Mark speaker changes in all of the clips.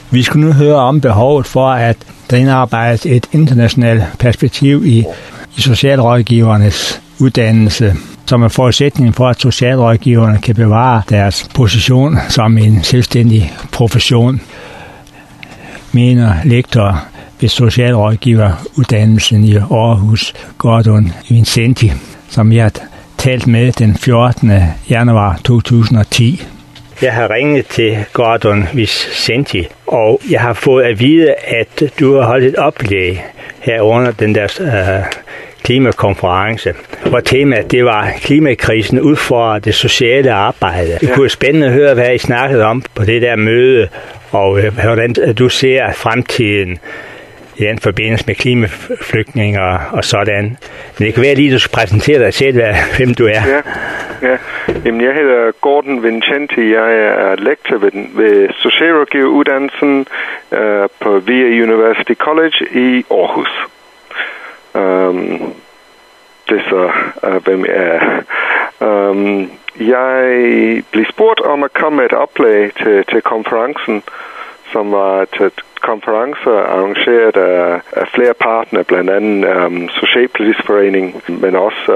Speaker 1: Vi skal nu høre om behovet for, at der indarbejdes et internationalt perspektiv i socialrådgivernes uddannelse, som er forudsætning for, at socialrådgiverne kan bevare deres position som en selvstændig profession, mener lektor ved socialrådgiveruddannelsen i Aarhus, Gordon Vincenti, som jeg har talt med den 14. januar 2010. Jeg har ringet til Gordon Vincenti, og jeg har fået at vide, at du har holdt et oplæg her under den der klimakonference, hvor temaet det var klimakrisen udfordrer det sociale arbejde. Det kunne være spændende at høre, hvad I snakkede om på det der møde, og hvordan du ser fremtiden i den forbindelse med klimaflygtninge og sådan. Men det kan være lige, du skal præsentere dig selv, hvem du er.
Speaker 2: Ja. Jamen, jeg hedder Gordon Vincenti. Jeg er lektor ved socialrådgiveruddannelsen på VIA University College i Aarhus. Det er så, hvem jeg er. Jeg blev spurgt om at komme med et oplæg til konferencen, som var et konference arrangeret af flere partnere, blandt andet Socialpolitisk Forening, men også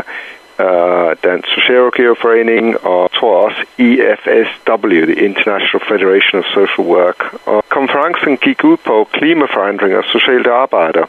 Speaker 2: Dansk Socialrådgiverforening og tror også IFSW, the International Federation of Social Work. Og konferencen gik ud på klimaforandring og socialt arbejde.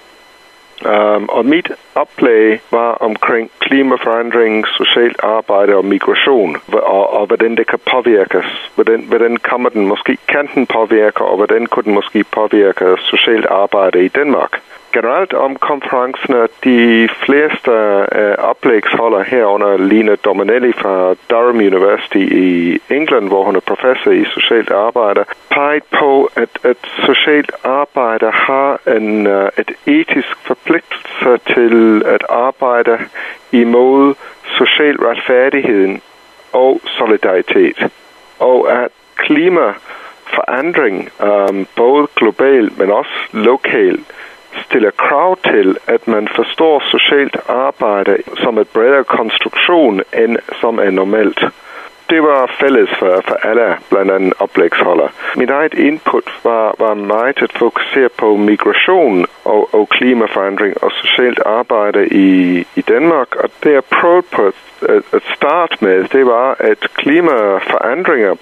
Speaker 2: Og mit oplæg var omkring klimaforandring, socialt arbejde og migration, og hvordan det kan påvirkes. Hvordan kan den påvirke, og hvordan kunne den måske påvirke socialt arbejde i Danmark. Generelt om konferencen, de fleste oplægsholder herunder Lina Dominelli fra Durham University i England, hvor hun er professor i socialt arbejde, peget på, at socialt arbejde har et etisk forpligtelse til at arbejde imod social retfærdighed og solidaritet. Og at klimaforandring, både globalt, men også lokalt, stiller krav til, at man forstår socialt arbejde som et bredere konstruktion, end som er normalt. Det var fælles for alle, blandt andet oplægsholder. Mit eget input var meget at fokusere på migration og klimaforandring og socialt arbejde i Danmark. Og det jeg prøvede på at starte med, det var, at klimaforandringer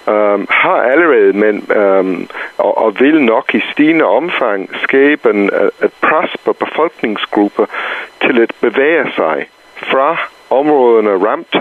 Speaker 2: har allerede, og vil nok i stigende omfang skabe et pres på befolkningsgrupper til at bevæge sig fra områderne ramt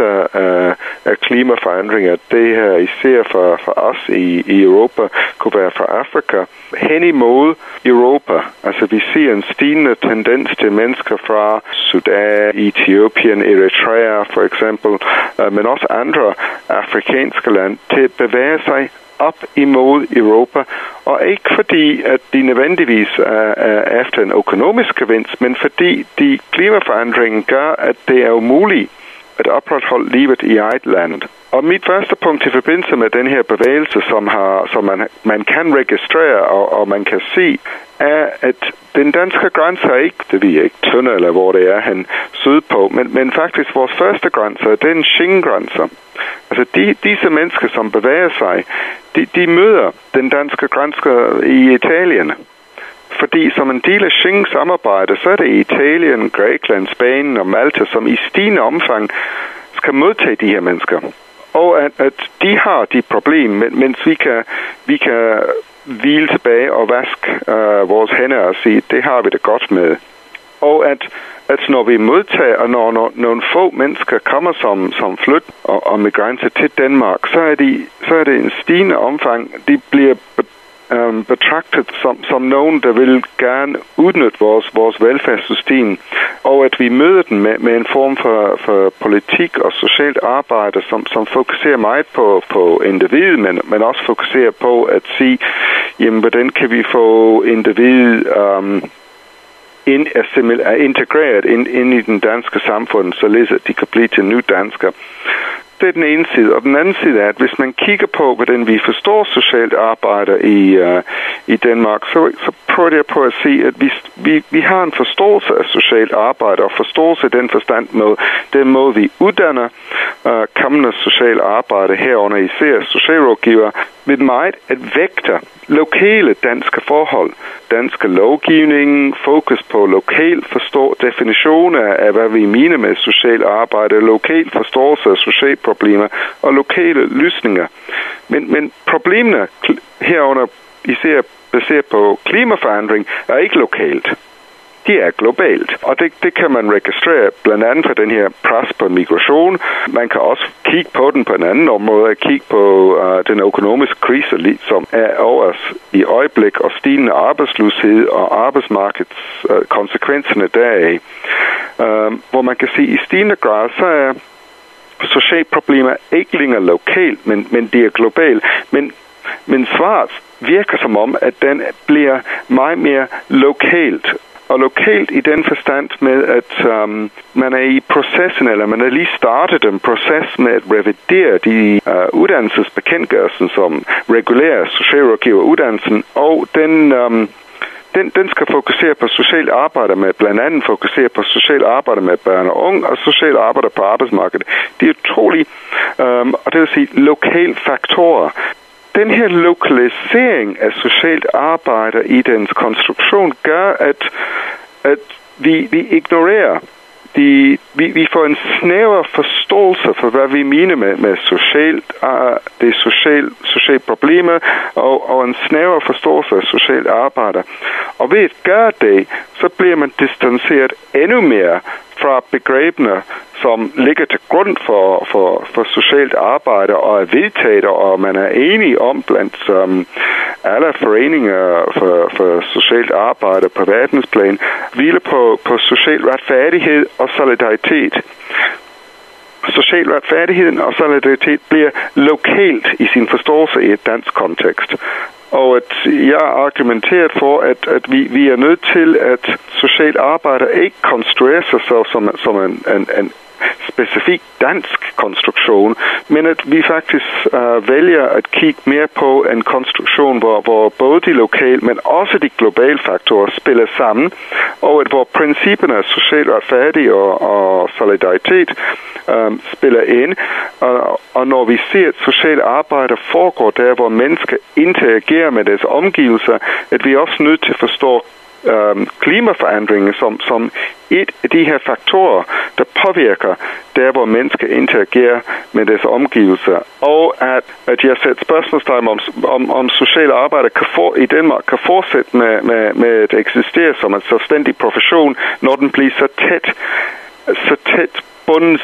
Speaker 2: af klimaforandringer. Det her især for os i Europa, kunne være fra Afrika, hen imod Europa. Altså vi ser en stigende tendens til mennesker fra Sudan, Etiopien, Eritrea for eksempel, men også andre afrikanske lande, til at bevæge sig op imod Europa, og ikke fordi, at de nødvendigvis er efter en økonomisk gevinst, men fordi de klimaforandringen gør, at det er umuligt at opretholde livet i eget land. Og mit første punkt i forbindelse med den her bevægelse, som man kan registrere og man kan se, er, at den danske grænse er ikke, det ved jeg ikke, Tønder eller hvor det er hen sydpå, men faktisk vores første grænse, det er en Schengen-grænse. Altså disse mennesker, som bevæger sig, de møder den danske grænse i Italien. Fordi som en del af Schengen-samarbejdet, så er det Italien, Grækenland, Spanien og Malta, som i stigende omfang skal modtage de her mennesker. Og at de har de problemer, mens vi kan hvile tilbage og vaske vores hænder og sige, det har vi det godt med. Og at når vi modtager, og når nogle få mennesker kommer som flyt og migranter til Danmark, så er det en stigende omfang. De bliver betragtet som nogen, der vil gerne udnytte vores velfærdssystem, og at vi møder den med en form for politik og socialt arbejde, som fokuserer meget på individet, men også fokuserer på at sige, jamen, hvordan kan vi få individet integreret ind i den danske samfund, således at de kan blive til nye danskere. Det er den ene side. Og den anden side er, at hvis man kigger på, hvordan vi forstår socialt arbejde i Danmark, så prøver jeg på at sige, at vi har en forståelse af socialt arbejde, og forståelse i den forstand med den måde, vi uddanner kommende socialt arbejde herunder især socialrådgiver, med meget at vægte lokale danske forhold, danske lovgivning, fokus på lokal definition af, hvad vi mener med socialt arbejde, lokal forståelse af sociale problemer og lokale løsninger. Men problemerne herunder især baseret på klimaforandring er ikke lokalt. De er globalt, og det kan man registrere blandt andet for den her pres på migration. Man kan også kigge på den på en anden måde, kigge på den økonomiske krise, som er over os i øjeblik, og stigende arbejdsløshed og arbejdsmarkedets konsekvenserne deraf. Hvor man kan sige, at i stigende grad, så er sociale problemer ikke længere lokalt, men de er globalt. Men svaret virker som om, at den bliver meget mere lokalt. Og lokalt i den forstand med, at man er i processen, eller man er lige startet en proces med at revidere de uddannelsesbekendtgørelsen, som regulerer socialrådgiveruddannelsen, og den skal fokusere på socialt arbejde med, blandt andet fokusere på socialt arbejde med børn og unge, og socialt arbejde på arbejdsmarkedet. Det er utroligt, og det vil sige lokale faktorer. Den her lokalisering af socialt arbejde i dens konstruktion gør, at vi ignorerer, vi får en snæver forståelse for, hvad vi mener med sociale problemer, og en snæver forståelse af socialt arbejde. Og ved at gøre det, så bliver man distanceret endnu mere fra begrebene, som ligger til grund for socialt arbejde og er vedtaget, og man er enige om blandt alle foreninger for socialt arbejde på verdensplan, hviler på social retfærdighed og solidaritet. Social retfærdighed og solidaritet bliver lokalt i sin forståelse i et dansk kontekst. Og at jeg argumenterer for, at vi er nødt til, at socialt arbejde ikke konstruerer sig som en specifik dansk konstruktion, men at vi faktisk vælger at kigge mere på en konstruktion, hvor både de lokale, men også de globale faktorer spiller sammen, og hvor principperne af social retfærdighed og solidaritet spiller ind. Og når vi ser, at socialt arbejde foregår der, hvor mennesker interagerer med deres omgivelser, at vi er også nødt til at forstå klimaforandringer som et af de her faktorer, der påvirker der, hvor mennesker interagerer med deres omgivelser. Og at jeg sætter spørgsmålstegn om sociale arbejde i Danmark kan fortsætte med at eksistere som en selvstændig profession, når den bliver så tæt bundet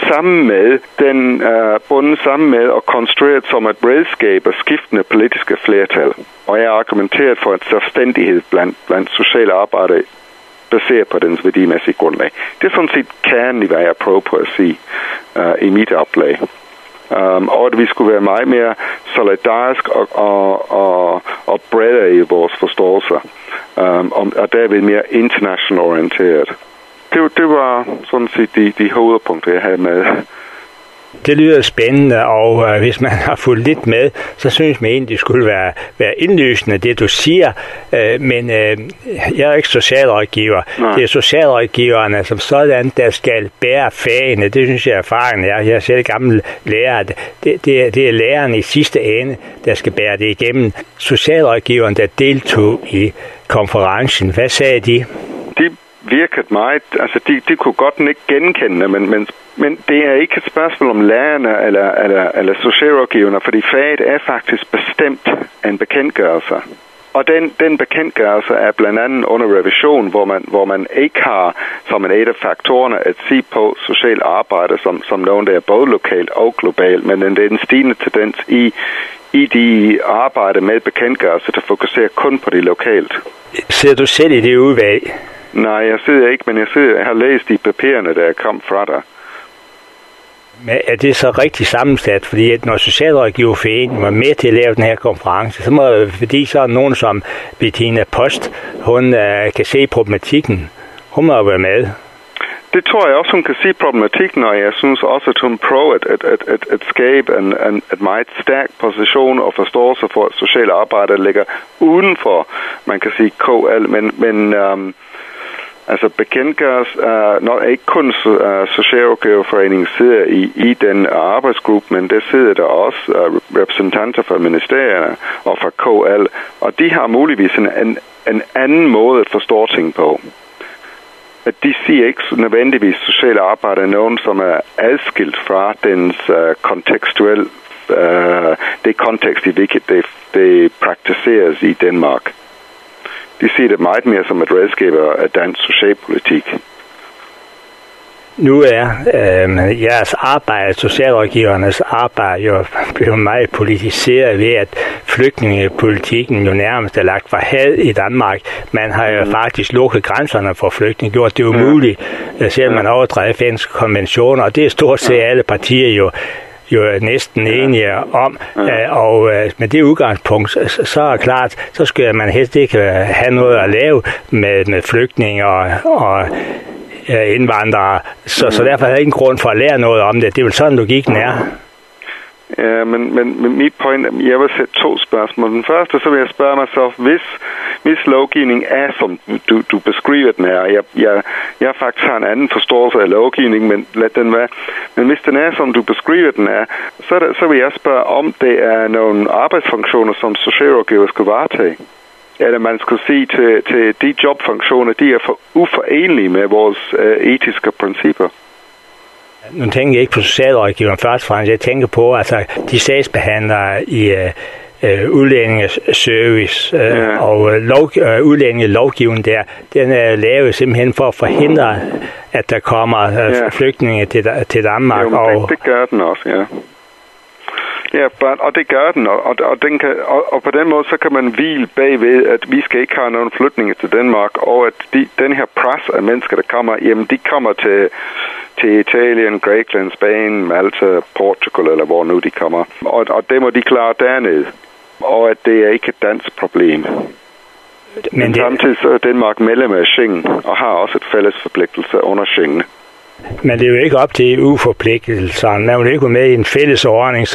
Speaker 2: sammen med og konstrueret som et redskab af skiftende politiske flertal. Og jeg har argumenteret for en selvstændighed blandt sociale arbejde baseret på dens værdimæssige grundlag. Det er sådan set kernen i, hvad jeg prøver på at sige i mit oplag. Og at vi skulle være meget mere solidarisk og bredere i vores forståelser, og derved mere internationalt orienteret. Det var sådan set de hovedpunkter, jeg havde med.
Speaker 1: Det lyder spændende, og hvis man har fulgt lidt med, så synes man egentlig, det skulle være indlysende, det du siger. Men jeg er ikke socialrådgiver. Nej. Det er socialrådgiverne som sådan, der skal bære fagene. Det synes jeg er erfaringen. Jeg er selv gammel lærer. Det er læreren i sidste ende, der skal bære det igennem. Socialrådgiverne, der deltog i konferencen, hvad sagde de?
Speaker 2: De virkede meget, altså de kunne godt ikke genkende, men det er ikke et spørgsmål om lærerne eller socialrådgiverne, fordi faget er faktisk bestemt en bekendtgørelse. Og den bekendtgørelse er blandt andet under revision, hvor man ikke har som en af faktorerne at sige på social arbejde som nogen, der er både lokalt og globalt, men det er en stigende tendens i de arbejder med bekendtgørelse, der fokuserer kun på det lokalt.
Speaker 1: Sidder du selv i det udvalg?
Speaker 2: Nej, jeg sidder ikke, men jeg har læst de papirerne, der kom fra dig.
Speaker 1: Men er det så rigtig sammensat? Fordi at når Socialrådgiverforeningen var med til at lave den her konference, fordi så er nogen som Bettina Post, hun kan se problematikken. Hun må jo være med.
Speaker 2: Det tror jeg også, hun kan sige problematikken, og jeg synes også, at hun prøver at skabe en meget stærk position og forståelse for, at sociale arbejder ligger uden for, man kan sige, KL, men altså bekendtgøres, når ikke kun Socialrådgiverforeningen sidder i den arbejdsgruppe, men der sidder der også repræsentanter fra ministerierne og fra KL, og de har muligvis en anden måde at forstå ting på. At de siger ikke nødvendigvis sociale arbejder nogen, som er adskilt fra dens kontekstuelle, det kontekst, i hvilket det praktiseres i Danmark. De ser det meget mere som et redskab af dansk socialpolitik.
Speaker 1: Nu er jeres arbejde, socialrådgivernes arbejde, jo blevet meget politiseret ved, at flygtningepolitikken jo nærmest er lagt for had i Danmark. Man har jo faktisk lukket grænserne for flygtninge, gjort det umuligt, selvom man overtræder FN's konventioner, og det er stort set alle partier jo næsten enige om, og med det udgangspunkt, så er klart, så skal man helst ikke have noget at lave med flygtninge og indvandrere, så derfor er der ingen grund for at lære noget om det. Det er vel sådan, logikken er.
Speaker 2: Ja, men mit point, jeg vil sætte 2 spørgsmål. Den første, så vil jeg spørge mig så, hvis lovgivning er, som du beskriver den her, jeg faktisk har en anden forståelse af lovgivning, men lad den være. Men hvis den er, som du beskriver den er, så vil jeg spørge, om det er nogle arbejdsfunktioner, som socialrådgiver skal varetage. Eller man skulle sige til de jobfunktioner, de er for uforenelige med vores etiske principper.
Speaker 1: Nu tænker jeg ikke på socialrådgiveren først og fremmest. Jeg tænker på, altså de sagsbehandlere i udlændingeservice og udlændingelovgivningen der, den er lavet simpelthen for at forhindre, at der kommer flygtninge til Danmark.
Speaker 2: Jo, det gør den også, ja. Ja, og det gør den, og på den måde så kan man hvile bagved, at vi skal ikke have nogen flytninger til Danmark, og at den her pres af mennesker, der kommer, jamen de kommer til Italien, Grækenland, Spanien, Malta, Portugal, eller hvor nu de kommer. Og det må de klare dernede, og at det er ikke et dansk problem. Men samtidig så er Danmark medlem af Schengen, og har også et fælles forpligtelse under Schengen.
Speaker 1: Men det er jo ikke op til EU-forpligtelserne. Man vil ikke gå med i en fælles ordning,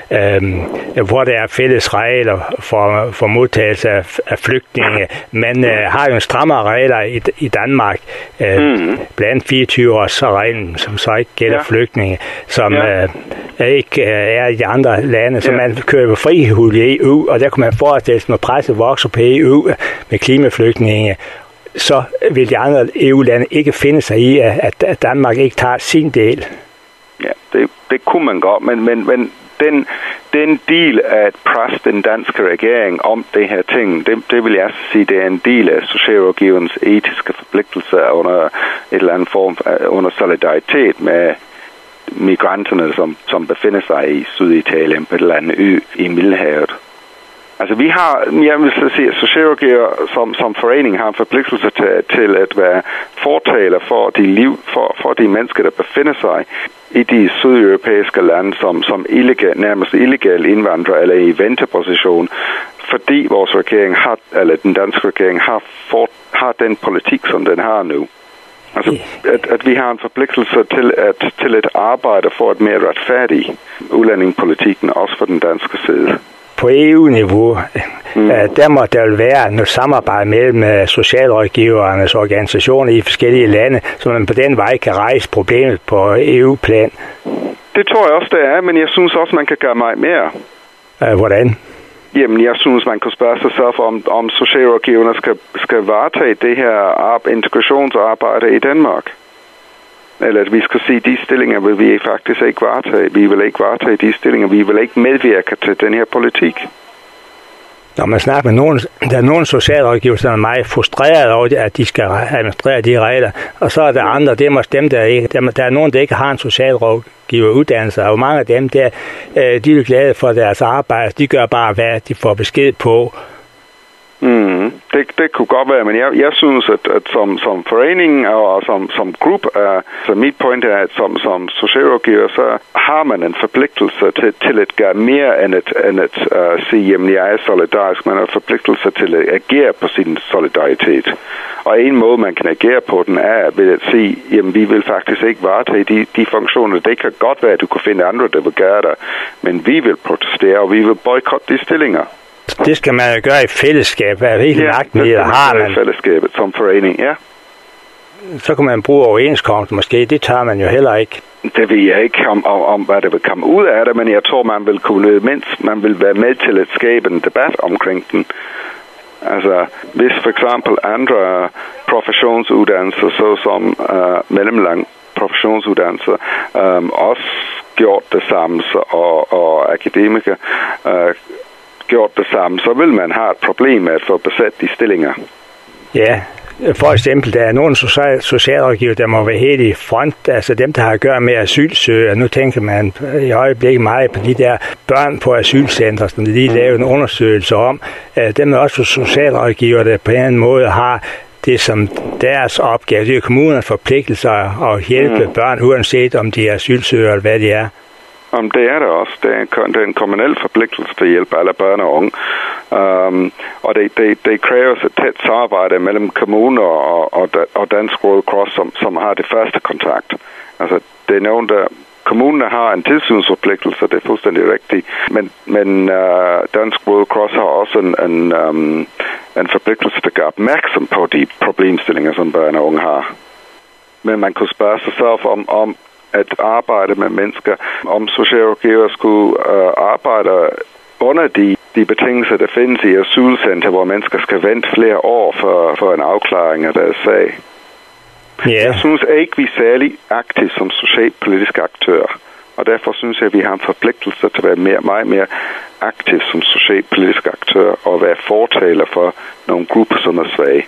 Speaker 1: hvor der er fælles regler for modtagelse af flygtninge. Man har jo strammere regler i Danmark, blandt 24-års-reglen, som så ikke gælder flygtninge, som ikke er i de andre lande. Så man kører frihed i EU, og der kan man forestille sig, når presset vokser på EU med klimaflygtninge, så vil de andre EU-lande ikke finde sig i, at Danmark ikke tager sin del.
Speaker 2: Ja, det kunne man godt, men den del af at presse den danske regering om det her ting, det vil jeg sige, det er en del af socialrådgiverens etiske forpligtelser under et eller andet form, under solidaritet med migranterne, som befinder sig i Syditalien på et eller andet ø i Middelhavet. Altså vi har, jeg vil så sige, socialrådgiver som forening har en forpligtelse til at være fortaler for de mennesker, der befinder sig i de sydeuropæiske lande som nærmest illegale indvandrere eller i venteposition, fordi vores regering eller den danske regering har den politik, som den har nu. Altså, at vi har en forpligtelse til at arbejde for et mere retfærdigt udlændingepolitikken, også for den danske side.
Speaker 1: På EU-niveau, der må der være noget samarbejde mellem socialrådgivernes organisationer i forskellige lande, så man på den vej kan rejse problemet på EU-plan.
Speaker 2: Det tror jeg også, det er, men jeg synes også, man kan gøre meget mere.
Speaker 1: Hvordan?
Speaker 2: Jamen, jeg synes, man kunne spørge sig selv om socialrådgiverne skal varetage det her integrationsarbejde i Danmark. Eller at vi skal sige, de stillinger vil vi faktisk ikke varetage. Vi vil ikke varetage de stillinger. Vi vil ikke medvirke til den her politik.
Speaker 1: Når man snakker med nogen, der er nogle socialrådgiver, som er meget frustreret over, at de skal administrere de regler. Og så er der andre, det er måske dem, der er nogen, der ikke har en socialrådgiveruddannelse. Og mange af dem, de er glade for deres arbejde. De gør bare, hvad de får besked på.
Speaker 2: Det kunne godt være, men jeg synes, at som forening og som gruppe, så mit point er, at som socialrådgiver, så har man en forpligtelse til at gøre mere end at sige, jamen jeg er solidarisk. Man har en forpligtelse til at agere på sin solidaritet. Og en måde, man kan agere på den, er ved at sige, jamen vi vil faktisk ikke varetage de funktioner. Det kan godt være, at du kan finde andre, der vil gøre det, men vi vil protestere, og vi vil boykotte de stillinger.
Speaker 1: Det skal man jo gøre i fællesskab. Hvilke magtmidler har man?
Speaker 2: I fællesskabet som forening, ja.
Speaker 1: Så kan man bruge overenskomst måske. Det tager man jo heller ikke.
Speaker 2: Det ved jeg ikke om hvad der vil komme ud af det, men jeg tror, man vil være med til at skabe en debat omkring den. Altså, hvis for eksempel andre professionsuddannelser, såsom mellemlang professionsuddannelser, også gjort det samme, og akademikere gjort det samme, så vil man have et problem med at få besat de stillinger.
Speaker 1: Ja, for eksempel, der er nogle socialrådgiver, der må være helt i front, altså dem, der har at gøre med asylsøgere. Nu tænker man i øjeblikket meget på de der børn på asylcentre, som de lige laver en undersøgelse om. Dem er også socialrådgiver, der på en anden måde har det som deres opgave. Det er kommunernes forpligtelser at hjælpe børn, uanset om de er asylsøgere eller hvad de er.
Speaker 2: Det er det også. Det er en kommunal forpligtelse til at hjælpe alle børn og unge. Og det kræver et tæt samarbejde mellem kommuner og Dansk Røde Kors, som har det første kontakt. Altså, det er nogen, der kommunerne har en tilsynsforpligtelse, det er fuldstændig rigtigt. Men Dansk Røde Kors har også en forpligtelse, der gør opmærksom på de problemstillinger, som børn og unge har. Men man kunne spørge sig selv om at arbejde med mennesker, om socialrådgiver skulle arbejde under de betingelser, der findes i asylcenter, hvor mennesker skal vente flere år for en afklaring af deres sag. Yeah. Jeg synes ikke, vi er særlig aktive som socialpolitiske aktører, og derfor synes jeg, at vi har en forpligtelse til at være meget mere aktive som socialpolitiske aktører og være fortaler for nogle grupper, som er svage.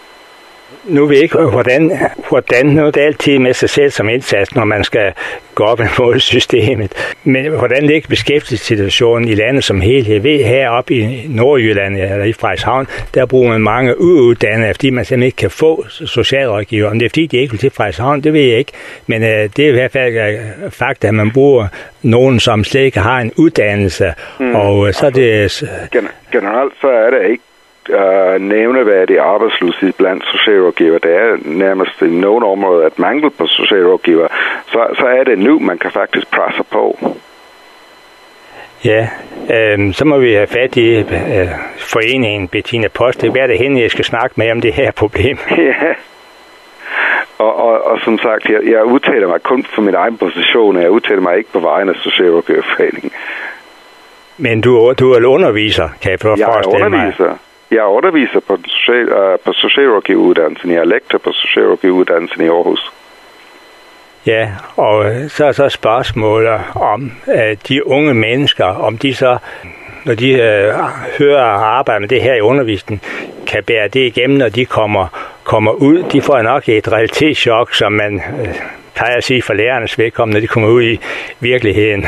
Speaker 1: Nu ved jeg ikke, hvordan nu er det altid med sig selv som indsats, når man skal gå op imod systemet. Men hvordan ligger beskæftigelsessituationen i landet som helhed? Ved heroppe i Nordjylland eller i Frederikshavn, der bruger man mange uuddannede, fordi man simpelthen ikke kan få socialrådgiver. Om det er fordi, de ikke vil til Frederikshavn, det ved jeg ikke. Men det er i hvert fald fakta, at man bruger nogen, som slet ikke har en uddannelse. Og så er det...
Speaker 2: Generelt så er det ikke nævneværdig arbejdsløshed blandt socialrådgiver. Det er nærmest i nogle områder et mangel på socialrådgiver. Så er det nu, man kan faktisk presse på.
Speaker 1: Ja, så må vi have fat i foreningen Bettina Post. Det er det hende, jeg skal snakke med om det her problem.
Speaker 2: Ja. Og som sagt, jeg udtaler mig kun for min egen position. Jeg udtaler mig ikke på vegne af Socialrådgiverforeningen.
Speaker 1: Men du er underviser, kan jeg forestille mig.
Speaker 2: Jeg underviser på socialrådgiveruddannelsen. Jeg er lektor på socialrådgiveruddannelsen i Aarhus.
Speaker 1: Ja, og så er så spørgsmålet om de unge mennesker, om de så, når de hører og arbejder med det her i undervisningen, kan bære det igennem, når de kommer ud. De får nok et realitetschok, som man plejer at sige for lærernes vedkommende, når de kommer ud i virkeligheden.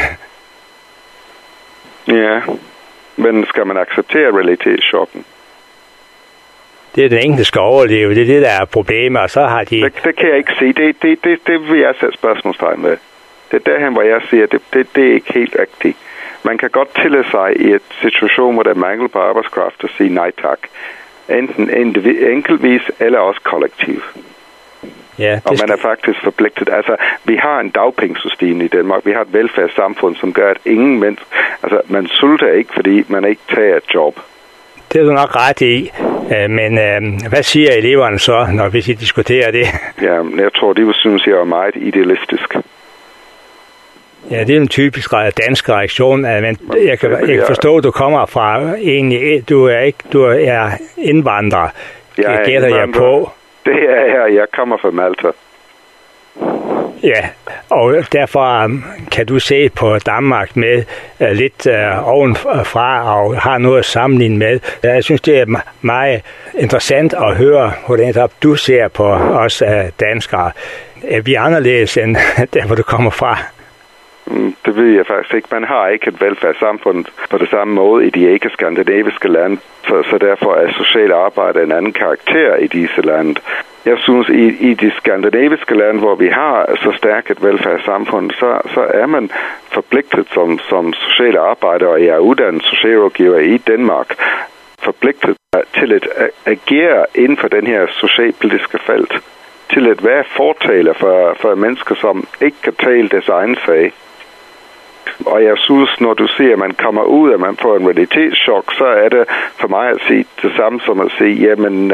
Speaker 2: Ja, men skal man acceptere realitetschokken?
Speaker 1: Det er den enkelte, der skal overleve. Det er det, der er problemer, og så har de...
Speaker 2: Det kan jeg ikke sige. Det vil jeg sætte spørgsmålstegn med. Det er derhen, hvor jeg siger, det er ikke helt rigtigt. Man kan godt tillade sig i et situation, hvor der er mangel på arbejdskraft, at sige nej tak. Enten enkeltvis, eller også kollektivt. Ja, og man er faktisk forpligtet. Altså, vi har en dagpengesystem i Danmark. Vi har et velfærdssamfund, som gør, at ingen mennesker... Altså, man sulter ikke, fordi man ikke tager et job.
Speaker 1: Det er du nok ret i. Men hvad siger eleverne så, når vi diskuterer det?
Speaker 2: Ja, jeg tror, de vil synes, jeg er meget idealistisk.
Speaker 1: Ja, det er en typisk dansk reaktion. Men jeg kan forstå, at du kommer fra egentlig... Du er indvandrer.
Speaker 2: Jeg gætter jeg på. Det er jeg. Jeg kommer fra Malta.
Speaker 1: Ja, og derfor kan du se på Danmark med lidt ovenfra og har noget at sammenligne med. Jeg synes, det er meget interessant at høre, hvordan du ser på os danskere. Er vi anderledes end der, hvor du kommer fra?
Speaker 2: Det ved jeg faktisk ikke. Man har ikke et velfærdssamfund på det samme måde i de ikke-skandinaviske lande, så derfor er socialt arbejde en anden karakter i disse lande. Jeg synes, i de skandinaviske lande, hvor vi har så stærkt et velfærdssamfund, så er man forpligtet som social arbejder, og jeg er uddannet socialrådgiver i Danmark, forpligtet til at agere inden for den her socialpolitiske felt, til at være fortaler for mennesker, som ikke kan tale deres egen sag. Og jeg synes, når du siger, at man kommer ud, og man får en realitetschok, så er det for mig at sige det samme som at sige, jamen,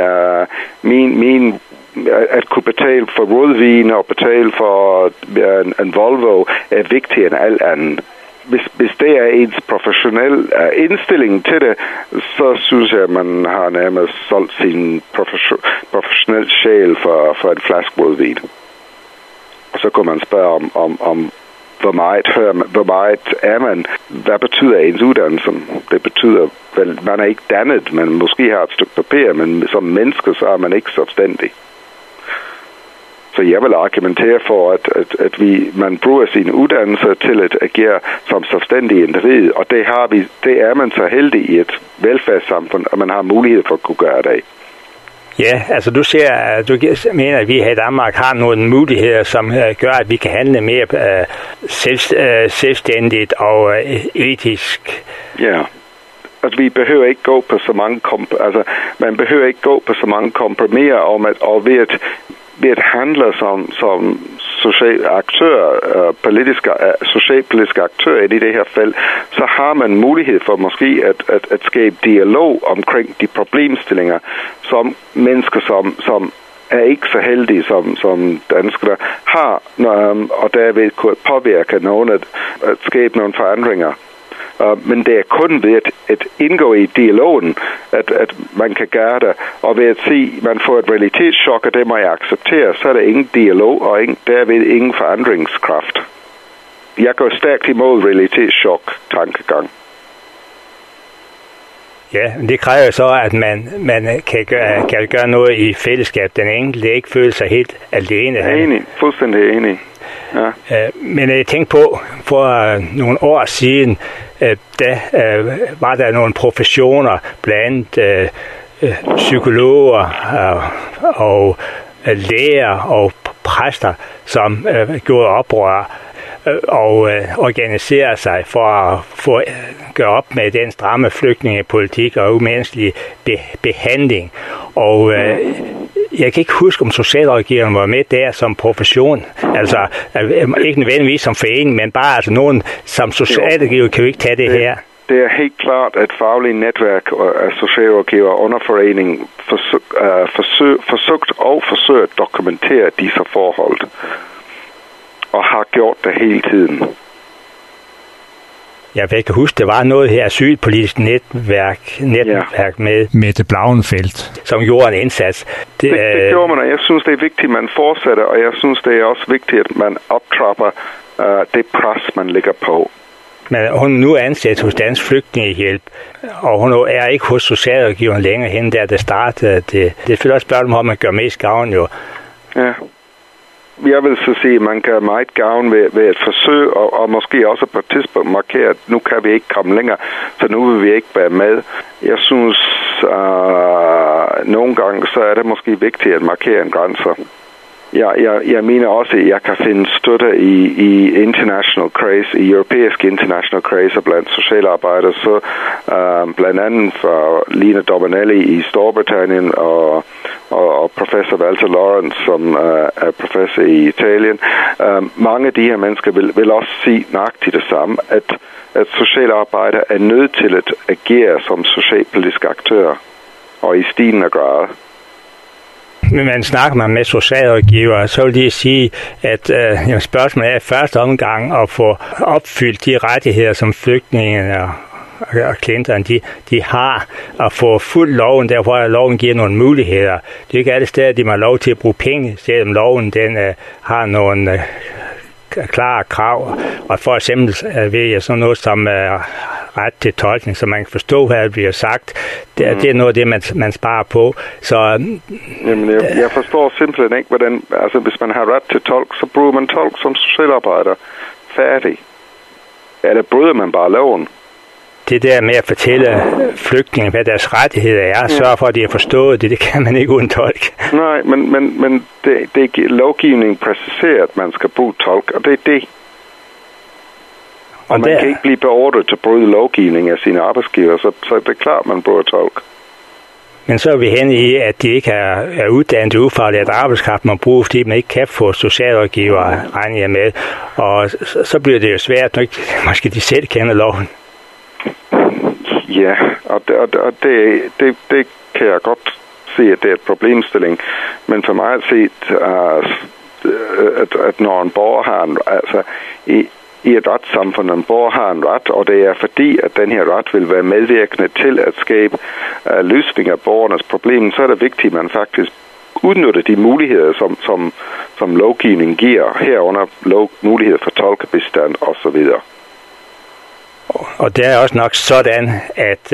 Speaker 2: at kunne betale for rødvin og betale for en Volvo er vigtigere end alt andet. Hvis det er ens professionelle indstilling til det, så synes jeg, at man har nærmest solgt sin professionelle sjæl for en flaske rødvin. Og så kunne man spørge om hvor meget er man? Hvad betyder ens uddannelse? Det betyder vel, man er ikke dannet, man måske har et stykke papir, men som menneske, så er man ikke selvstændig. Så jeg vil argumentere for, at man bruger sin uddannelse til at agere som selvstændig individ, og det er man så heldig i et velfærdssamfund, at man har mulighed for at kunne gøre det.
Speaker 1: Ja, altså du mener, at vi her i Danmark har nogle muligheder, som gør, at vi kan handle mere selvstændigt og etisk.
Speaker 2: Ja, altså vi behøver ikke gå på så mange man behøver ikke gå på så mange kompromiser om og ved at handle som social aktør, socialpolitiske aktør i det her felt, så har man mulighed for måske at skabe dialog omkring de problemstillinger, som mennesker, som er ikke så heldige som danskere har, og derved kunne påvirke nogen at skabe nogle forandringer. Men det er kun ved at indgå i dialogen, at man kan gøre det. Og ved at sige, at man får et realitetschok, og det må jeg acceptere, så er der ingen dialog og derved ingen forandringskraft. Jeg går stærkt imod realitetschok-tankegang.
Speaker 1: Ja, men det kræver så, at man kan gøre noget i fællesskab. Den enkelte ikke føler sig helt alene.
Speaker 2: Jeg er enig, fuldstændig enig. Ja.
Speaker 1: Men jeg tænkte på, for nogle år siden, var der nogle professioner, blandt psykologer og læger og præster, som gjorde oprør og organiserede sig for at gøre op med den stramme flygtningepolitik og umenneskelig behandling. Og jeg kan ikke huske, om socialrådgiveren var med der som profession. Altså, ikke nødvendigvis som forening, men bare altså nogen som socialrådgiver kan jo ikke tage det her.
Speaker 2: Det er helt klart, at faglige netværk af socialrådgiver under foreningen forsøgt at dokumentere disse forhold. Og har gjort det hele tiden.
Speaker 1: Jeg kan huske, det var noget her asylpolitisk netværk med Mette Blauenfeldt, som gjorde en indsats.
Speaker 2: Det gjorde man, og jeg synes, det er vigtigt, at man fortsætter, og jeg synes, det er også vigtigt, at man optrapper det pres, man ligger på.
Speaker 1: Men hun er nu ansat hos Dansk Flygtningehjælp, og hun er ikke hos socialrådgiveren længere hen, der startede det. Det er selvfølgelig også spørgsmål om, at man gør mest gavn jo.
Speaker 2: Ja. Jeg vil så sige, at man kan meget gavn ved at forsøge, og måske også på et tidspunkt markere, at nu kan vi ikke komme længere, så nu vil vi ikke være med. Jeg synes, nogle gange, så er det måske vigtigt at markere en grænse. Jeg mener også, at jeg kan finde støtte i international craze, i europæisk international craze blandt socialarbejdere, så blandt andet for Lina Dominelli i Storbritannien og professor Walter Lawrence, som er professor i Italien. Mange af de her mennesker vil også sige nøjagtigt det samme, at socialarbejdere er nødt til at agere som socialpolitiske aktører, og i stigende grad.
Speaker 1: Men man snakker med socialrådgivere, så vil de sige, at spørgsmålet er i første omgang at få opfyldt de rettigheder, som flygtningene og klienterne de har, at få fuldt loven, der hvor loven giver nogle muligheder. Det er ikke alle steder, de må have lov til at bruge penge, selvom loven den har nogle klare krav. Og for eksempel ved jeg sådan noget som ret til tolkning, så man kan forstå, hvad der bliver sagt. Det er noget af det, man sparer på. Så,
Speaker 2: jamen, jeg forstår simpelthen ikke, hvordan, altså hvis man har ret til tolk, så bruger man tolk som socialarbejder. Færdig. Eller bryder man bare loven?
Speaker 1: Det der med at fortælle flygtninge, hvad deres rettigheder er, sørge for, at de har forstået det kan man ikke uden tolk.
Speaker 2: Nej, men det lovgivningen præciserer, at man skal bruge tolk, og det er det. Og man kan ikke blive beordret til at bryde lovgivning af sine arbejdsgiver, så det er klart, at man bruger tolk.
Speaker 1: Men så er vi henne i, at de ikke er uddannet ufaglært arbejdskraft, man bruger, fordi man ikke kan få socialrådgivere, regner jeg med. Og så bliver det jo svært, når ikke måske de selv kender loven.
Speaker 2: Ja, og det kan jeg godt se, at det er et problemstilling. Men for mig at se, at når en borger har en, altså i et retssamfund, en borger har en ret, og det er fordi, at den her ret vil være medvirkende til at skabe løsning af borgernes problem, så er det vigtigt, at man faktisk udnytter de muligheder, som lovgivningen giver, herunder muligheder for tolkebistand osv.
Speaker 1: Og det er også nok sådan, at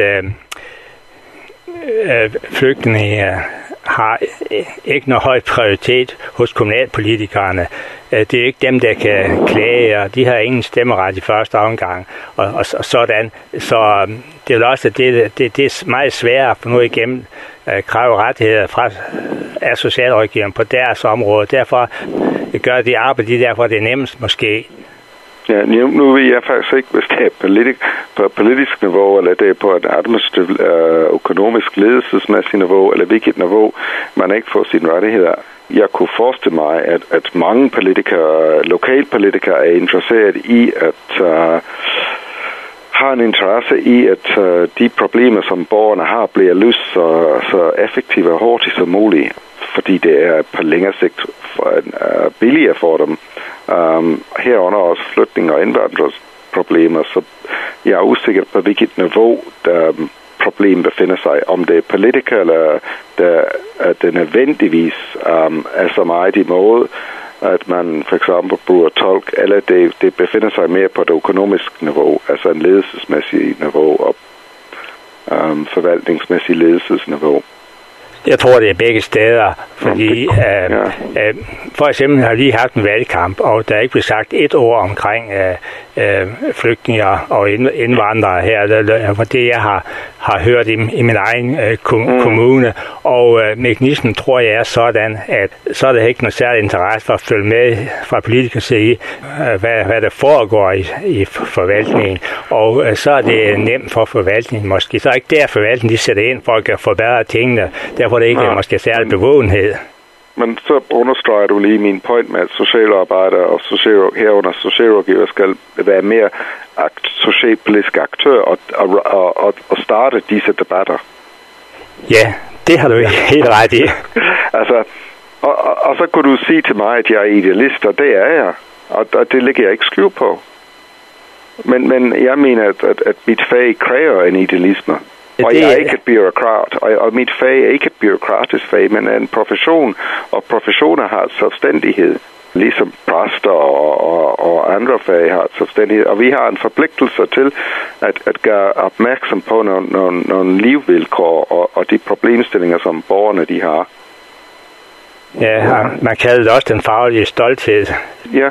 Speaker 1: flygtninge har ikke noget høj prioritet hos kommunalpolitikerne. Det er ikke dem, der kan klage, og de har ingen stemmeret i første omgang, og sådan. Så det er også, det er meget sværere at få noget igennem kræve rettigheder af socialrådgiveren på deres område. Derfor gør de arbejde, derfor det er nemmest måske.
Speaker 2: Ja, nu ved jeg faktisk ikke, hvis det er på politisk niveau, eller det er på et administrativt, økonomisk ledelsesmæssigt niveau, eller hvilket niveau, man ikke får sine rettigheder. Jeg kunne forestille mig, at mange lokalpolitikere er interesseret i at har en interesse i, at de problemer, som borgerne har, bliver løst så effektivt og hurtigt som muligt, fordi det er på længere sigt billigere for dem. Herunder også flytning og indvandringsproblemer, så jeg er usikker på, hvilket niveau der problem befinder sig. Om det er politikere, eller det nødvendigvis er så meget i måde, at man for eksempel bruger tolk, eller det befinder sig mere på det økonomiske niveau, altså en ledelsesmæssigt niveau og forvaltningsmæssigt ledelsesniveau.
Speaker 1: Jeg tror, det er begge steder, fordi for eksempel har lige haft en valgkamp, og der er ikke blevet sagt et ord omkring flygtninge og indvandrere her, for det jeg har hørt i min egen kommune, og mekanismen tror jeg er sådan, at så er der ikke noget særlig interesse for at følge med fra politikers side, hvad der foregår i forvaltningen, og så er det nemt for forvaltningen måske. Så er ikke der forvaltningen, de sætter ind for at forbedre tingene, derfor er det ikke måske særlig bevågenhed.
Speaker 2: Men så understreger du lige min point med, at socialarbejdere og herunder socialrådgiver skal være mere socialpolitiske aktør og starte disse debatter.
Speaker 1: Ja, det har du helt ret i.
Speaker 2: Altså, og så kunne du sige til mig, at jeg er idealist, og det er jeg. Og det lægger jeg ikke skjul på. Men jeg mener, at mit fag kræver en idealisme. Og jeg er ikke et byråkrat, og mit fag er ikke et byråkratisk fag, men en profession, og professioner har selvstændighed, ligesom præster og andre fag har selvstændighed, og vi har en forpligtelse til at gøre opmærksom på nogle livsvilkår og de problemstillinger, som borgerne de har.
Speaker 1: Ja, man kalder det også den faglige stolthed.
Speaker 2: Ja.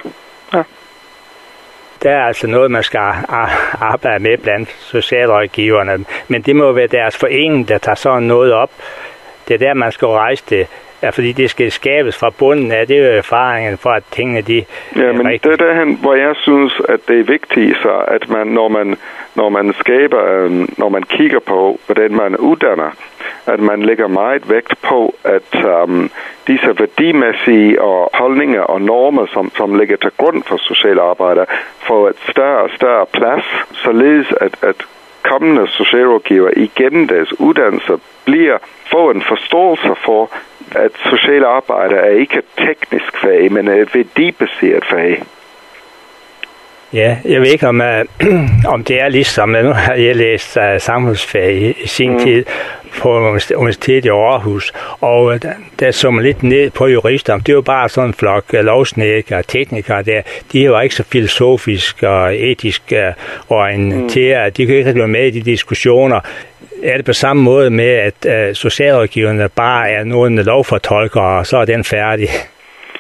Speaker 1: Der er altså noget, man skal arbejde med blandt socialrådgiverne. Men det må være deres forening, der tager sådan noget op. Det er der, man skal rejse det. Ja, fordi det skal skabes fra bunden af. Det er jo erfaringen for, at tingene de...
Speaker 2: Ja, men det er derhen, hvor jeg synes, at det er vigtigt, så at man, når man skaber, når man kigger på, hvordan man uddanner, at man lægger meget vægt på, at disse værdimæssige og holdninger og normer, som ligger til grund for socialarbejder, får et større og større plads, således at kommende socialrådgiver igennem deres uddannelse får en forståelse for, at socialarbejder er ikke et teknisk fag, men et værdibaseret fag.
Speaker 1: Ja, jeg ved ikke, om det er ligesom, nu har jeg læst samfundsfag i sin tid på Universitetet i Aarhus, og der så man lidt ned på jurister. Det var bare sådan en flok lovsnedkere og teknikere der. De var ikke så filosofisk og etisk orienteret. De kunne ikke være med i de diskussioner. Er det på samme måde med, at socialrådgiverne bare er nogle lovfortolkere, og så er den færdig?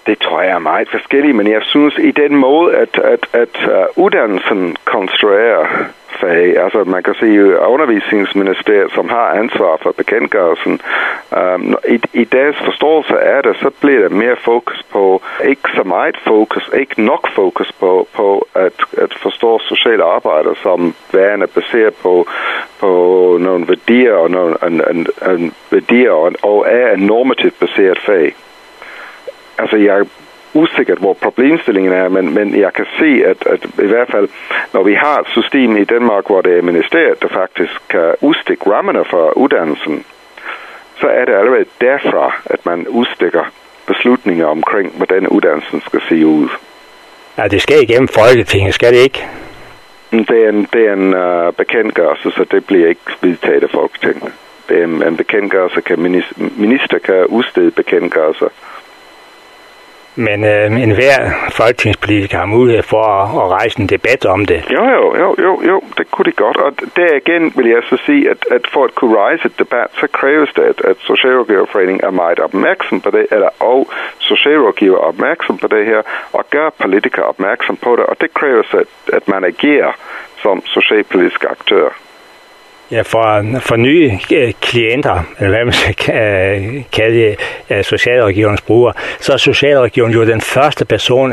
Speaker 2: Det tror jeg er meget forskelligt, men jeg synes i den måde, at uddannelsen konstruerer fag, altså man kan sige undervisningsministeriet, som har ansvar for bekendtgørelsen, i deres forståelse af det, så bliver der mere fokus på, ikke så meget fokus, ikke nok fokus på at forstå sociale arbejder som værende baseret på nogle værdier og nogle værdier og er en normativt baseret fag. Altså jeg er usikkert, hvor problemstillingen er, men jeg kan se, at i hvert fald, når vi har et system i Danmark, hvor det er ministeriet, der faktisk kan udstikke rammerne for uddannelsen, så er det allerede derfra, at man udstikker beslutninger omkring, hvordan uddannelsen skal se ud.
Speaker 1: Ja, det skal igennem Folketinget, skal det ikke?
Speaker 2: Det er en bekendtgørelse, så det bliver ikke vedtaget af Folketinget. Det er en bekendtgørelse, minister kan udstede bekendtgørelser.
Speaker 1: Men enhver folketingspolitiker har mulighed for at rejse en debat om det.
Speaker 2: Jo, det kunne de godt. Og der igen vil jeg så sige, at for at kunne rejse et debat, så kræves det, at Socialrådgiverforeningen er meget opmærksom på det, og socialrådgiver er opmærksom på det her, og gør politikere opmærksom på det. Og det kræves, at man agerer som socialpolitisk aktør.
Speaker 1: Ja, for nye klienter, eller hvad man skal kalde socialrådgiverens brugere, så er socialrådgiveren jo den første person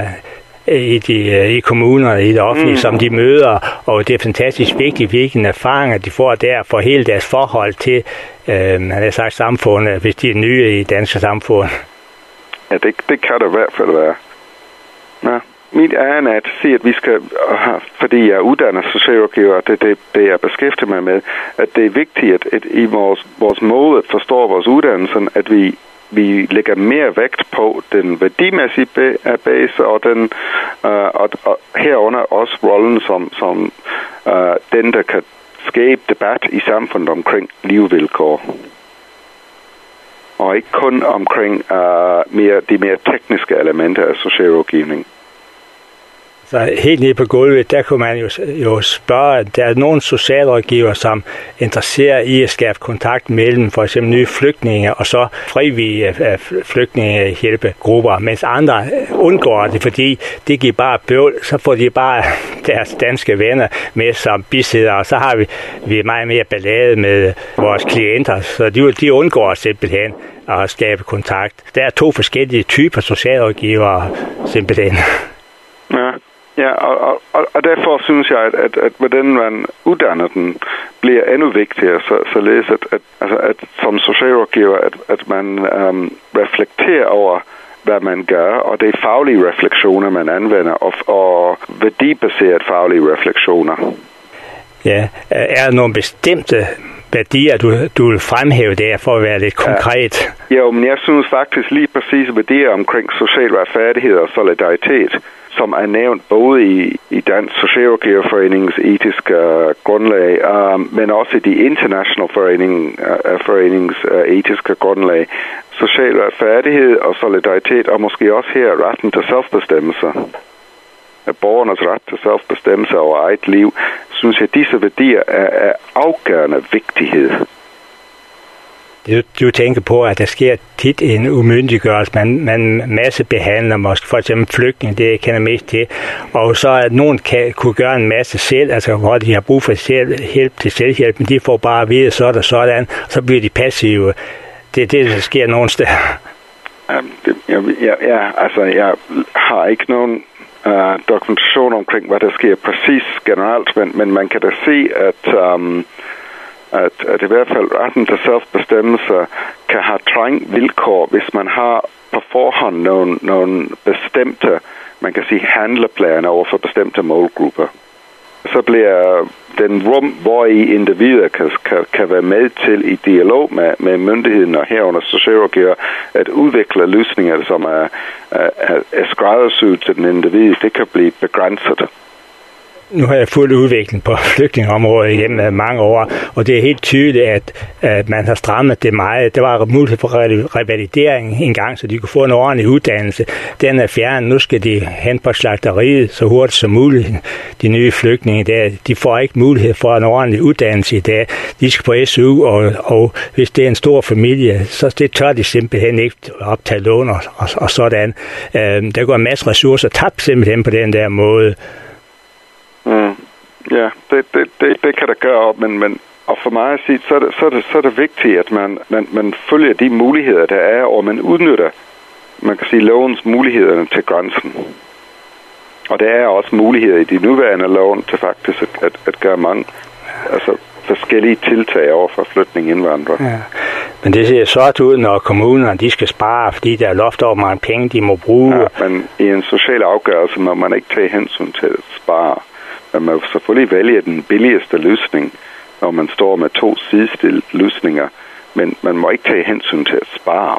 Speaker 1: i kommunerne, i det offentlige, som de møder, og det er fantastisk vigtigt, hvilken erfaringer de får der for hele deres forhold til, samfundet, hvis de er nye i danske samfund. Ja,
Speaker 2: det kan det i hvert fald være. Ja. Mit ærne er at sige, at vi skal, fordi jeg uddanner socialrådgiver, det jeg beskæftiger mig med, at det er vigtigt, at i vores måde at forstå vores uddannelse, at vi lægger mere vægt på den værdimæssige base, og den og herunder også rollen som den, der kan skabe debat i samfundet omkring livsvilkår. Og ikke kun omkring de mere tekniske elementer af socialrådgivning.
Speaker 1: Så helt nede på gulvet, der kunne man jo spørge, at der er nogle socialrådgiver, som interesserer i at skabe kontakt mellem for eksempel nye flygtninge og så frivillige flygtningehjælpegrupper, mens andre undgår det, fordi det giver bare bøvl, så får de bare deres danske venner med som bisætter, og så har vi meget mere ballade med vores klienter, så de undgår simpelthen at skabe kontakt. Der er 2 forskellige typer socialrådgivere simpelthen.
Speaker 2: Ja, og derfor synes jeg, at hvordan man uddanner den, bliver endnu vigtigere, således at som socialrådgiver, at man reflekterer over, hvad man gør, og det er faglige refleksioner, man anvender, og værdibaseret faglige refleksioner.
Speaker 1: Ja, er der nogle bestemte værdier, du vil fremhæve der, for at være lidt konkret?
Speaker 2: Ja, men jeg synes faktisk lige præcis værdier omkring social retfærdighed og solidaritet, som er nævnt både i Dansk Socialrådgiverforeningens etiske grundlag, men også i de internationale foreningens etiske grundlag. Social retfærdighed og solidaritet, og måske også her retten til selvbestemmelse. Borgernes ret til selvbestemmelse over eget liv, synes jeg, disse værdier er afgørende vigtighed.
Speaker 1: Du tænker på, at der sker tit en umyndiggørelse. Man massebehandler måske for eksempel flygtninge, det jeg kender mest til. Og så at nogen kunne gøre en masse selv, altså hvor de har brug for hjælp til selvhjælp, men de får bare at vide sådan, så bliver de passive. Det er det, der sker nogle steder.
Speaker 2: Jeg har ikke nogen dokumentation omkring, hvad der sker præcis generelt, men man kan da se, at i hvert fald retten til selvbestemmelse kan have trængt vilkår, hvis man har på forhånd nogle bestemte, man kan sige, handleplaner over for bestemte målgrupper. Så bliver den rum, hvor i individer kan være med til i dialog med myndigheden og herunder socialrådgiver at udvikle løsninger, som er skræddersyet til den individ, det kan blive begrænset.
Speaker 1: Nu har jeg fulgt udviklingen på flygtningeområdet igennem mange år, og det er helt tydeligt, at man har strammet det meget. Der var mulighed for revalidering engang, så de kunne få en ordentlig uddannelse. Den er fjernet. Nu skal de hen på slagteriet så hurtigt som muligt. De nye flygtninge der, de får ikke mulighed for en ordentlig uddannelse i dag. De skal på SU, og hvis det er en stor familie, så det tør de simpelthen ikke optage lån og sådan. Der går en masse ressourcer tabt simpelthen på den der måde.
Speaker 2: Ja, det kan der gøre, men og for mig at sige, så er det vigtigt, at man følger de muligheder, der er, og man udnytter, man kan sige, lovens mulighederne til grænsen. Og der er også muligheder i de nuværende loven til faktisk at gøre mange forskellige tiltag over for flygtninge-indvandrere. Ja.
Speaker 1: Men det ser sort ud, når kommunerne de skal spare, fordi der er loft over mange penge, de må bruge.
Speaker 2: Ja, men i en social afgørelse må man ikke tage hensyn til at spare. Man må selvfølgelig vælge den billigste løsning, når man står med 2 sidestillede løsninger, men man må ikke tage hensyn til at spare.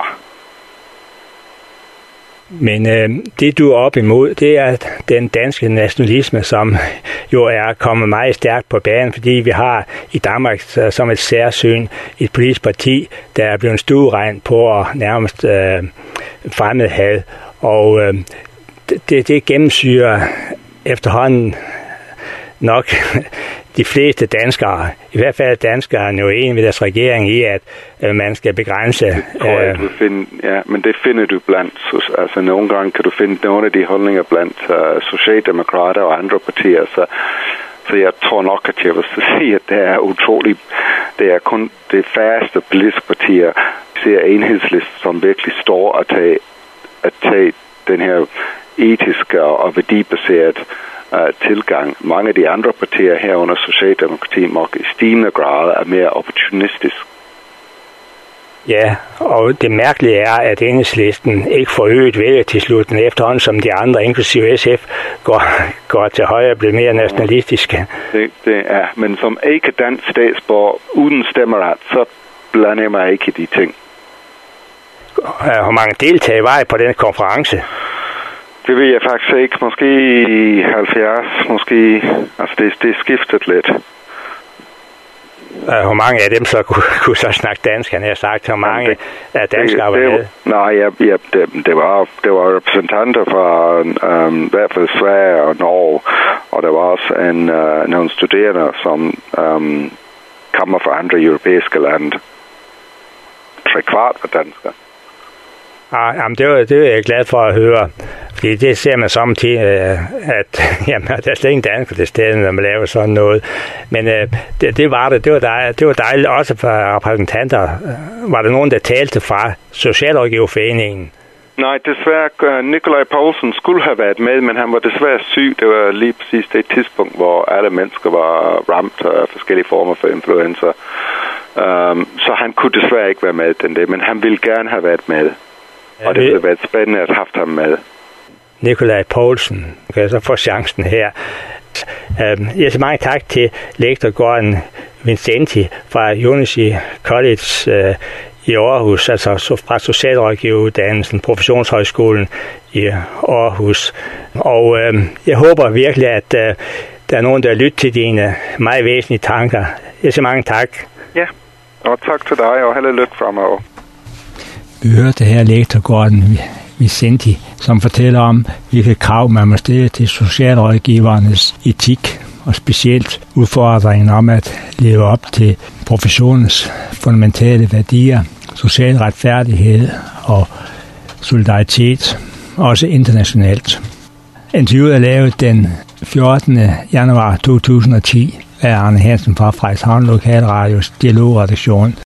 Speaker 1: Men det du er op imod, det er den danske nationalisme, som jo er kommet meget stærkt på banen, fordi vi har i Danmark som et særsyn et politisk parti, der er blevet stueregn på at nærmest fremmedhad, og det gennemsyrer efterhånden nok de fleste danskere, i hvert fald danskere, er jo enige med deres regering i, at man skal begrænse.
Speaker 2: Men det finder du blandt, altså nogle gange kan du finde nogle af de holdninger blandt socialdemokrater og andre partier, så jeg tror nok, at jeg vil sige, at det er kun det færreste politiske partier, ser Enhedslisten, som virkelig står at tage den her etiske og værdibaserede tilgang. Mange af de andre partier herunder Socialdemokratiet nok i stigende grad er mere opportunistisk.
Speaker 1: Ja, og det mærkelige er, at Enhedslisten ikke får øget vælgertilslutning efterhånden, som de andre, inklusive SF, går til højre og bliver mere nationalistiske.
Speaker 2: Det er, men som ikke dansk statsborger uden stemmeret, så blander jeg mig ikke i de ting.
Speaker 1: Hvor mange deltagere var I på den konference?
Speaker 2: Det ved jeg faktisk ikke. Måske 70, måske. Altså det er skiftet lidt.
Speaker 1: Hvor mange af dem så kunne så snakke dansk? Han har sagt, hvor mange af danskere var med?
Speaker 2: Nej, det var repræsentanter fra i hvert fald Sverige og Norge, og der var også nogle studerende, som kommer fra andre europæiske lande. 3/4 var danskere.
Speaker 1: Jamen, det er jeg glad for at høre, fordi det ser man samtidig, at jamen, der er slet ingen danskere til stedet, når man laver sådan noget. Men det var det. Det var dejligt. Også for repræsentanter. Var der nogen, der talte fra Socialrådgiverforeningen?
Speaker 2: Nej, desværre. Nikolaj Poulsen skulle have været med, men han var desværre syg. Det var lige præcis det tidspunkt, hvor alle mennesker var ramt af forskellige former for influenza. Så han kunne desværre ikke være med den dag, men han ville gerne have været med. Og det ville være spændende at have haft ham med.
Speaker 1: Nikolaj Poulsen, kan jeg så få chancen her. Jeg siger mange tak til lektor Gordon Vincenti fra University College i Aarhus, altså fra Socialrådgiveruddannelsen, Professionshøjskolen i Aarhus. Og jeg håber virkelig, at der er nogen, der lytter til dine meget væsentlige tanker. Jeg siger mange tak.
Speaker 2: Ja, og tak til dig, og held og lykke fremover.
Speaker 1: Vi hørte her lektor Gordon Vincenti, som fortæller om, hvilke krav man må stille til socialrådgivernes etik, og specielt udfordringen om at leve op til professionens fundamentale værdier, social retfærdighed og solidaritet, også internationalt. Interviewet er lavet den 14. januar 2010 af Arne Hansen fra Frederikshavn Lokalradios dialogredaktion.